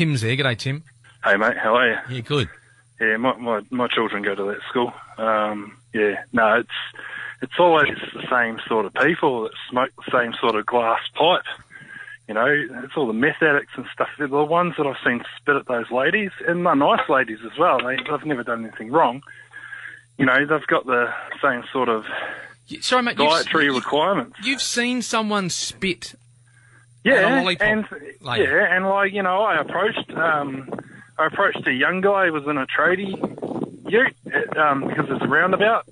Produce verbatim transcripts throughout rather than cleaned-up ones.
Tim's there. G'day, Tim. Hey, mate, how are you? Yeah, good. Yeah, my, my, my children go to that school. Um, yeah, no, it's it's always the same sort of people that smoke the same sort of glass pipe. You know, it's all the meth addicts and stuff. They're the ones that I've seen spit at those ladies, and they're nice ladies as well. They, they've never done anything wrong. You know, they've got the same sort of Sorry, mate, dietary you've, requirements. You've seen someone spit Yeah, at a lollipop and lady. yeah, and like you know, I approached, um, I approached a young guy who was in a tradie ute um, because it's a roundabout,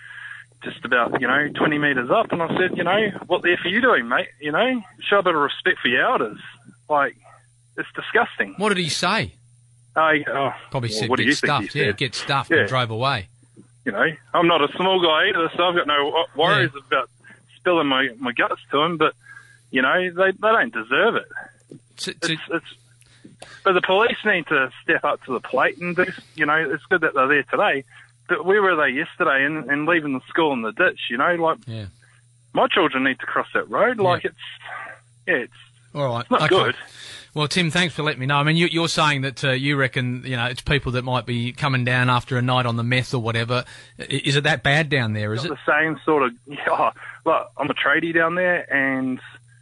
just about you know twenty metres up, and I said, you know, what the f are you doing, mate? You know, show a bit of respect for your elders. Like, it's disgusting. What did he say? I oh, Probably well, said what do get you think he stuffed. Yeah, said? get stuffed Yeah. and drove away. You know, I'm not a small guy either, so I've got no wo- worries Yeah. about spilling my, my guts to him. But you know, they they don't deserve it. To, to, It's, it's, but the police need to step up to the plate and do. You know, it's good that they're there today, but where were they yesterday and, and leaving the school in the ditch? You know, like yeah. my children need to cross that road. Like Yeah. it's, yeah, it's All right. not okay. good. Well, Tim, thanks for letting me know. I mean, you, you're saying that uh, you reckon, you know, it's people that might be coming down after a night on the meth or whatever. I- Is it that bad down there, is Got it? the same sort of. Yeah, look, I'm a tradie down there, and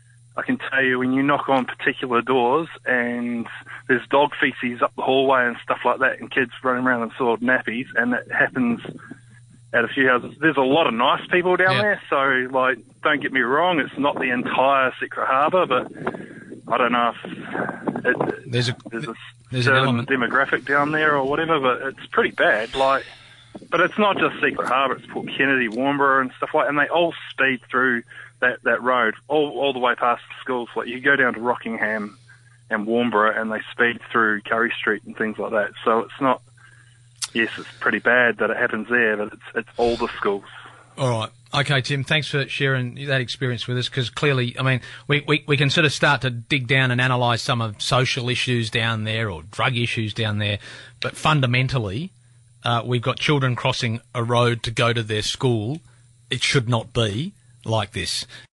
I can tell you when you knock on particular doors and there's dog feces up the hallway and stuff like that, and kids running around in sort of nappies, and that happens at a few houses. There's a lot of nice people down Yeah. there, so like, don't get me wrong, it's not the entire Secret Harbour, but I don't know if it, There's a there's a there's an certain element. demographic down there or whatever, but it's pretty bad. Like, but it's not just Secret Harbour; it's Port Kennedy, Warnbro, and stuff like. And they all speed through that that road all all the way past the schools. Like, you go down to Rockingham and Warnbro, and they speed through Curry Street and things like that. So it's not. Yes, it's pretty bad that it happens there, but it's it's all the schools. All right. Okay, Tim, thanks for sharing that experience with us, because clearly, I mean, we, we, we can sort of start to dig down and analyse some of social issues down there or drug issues down there, but fundamentally, uh, we've got children crossing a road to go to their school. It should not be like this.